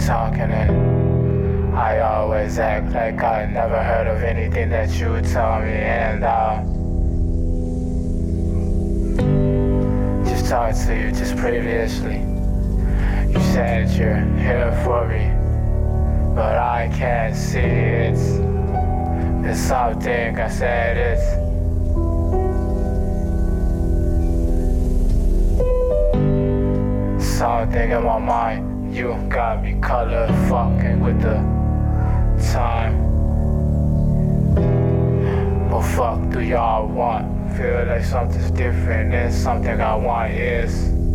talking and I always act like I never heard of anything that you tell me, and just talked to you just previously. You said you're here for me, but I can't see it. There's something I said it's something in my mind. You got me color fucking with the time. What fuck do y'all want? Feel like something's different and something I want is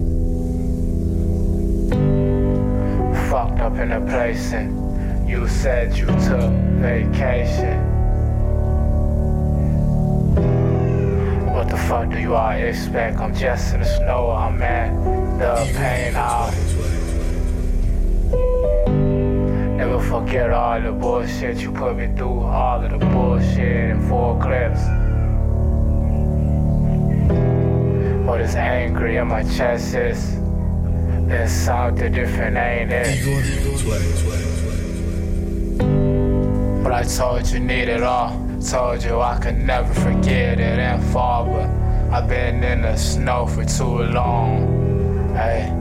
fucked up in a place, and you said you took vacation. What the fuck do you all expect? I'm just in the snow, I'm at the pain house. Never forget all the bullshit you put me through, all of the bullshit in 4 clips. But it's angry in my chest, is there's something different, ain't it? But I told you need it all. Told you I could never forget it and fall, but I've been in the snow for too long. Hey.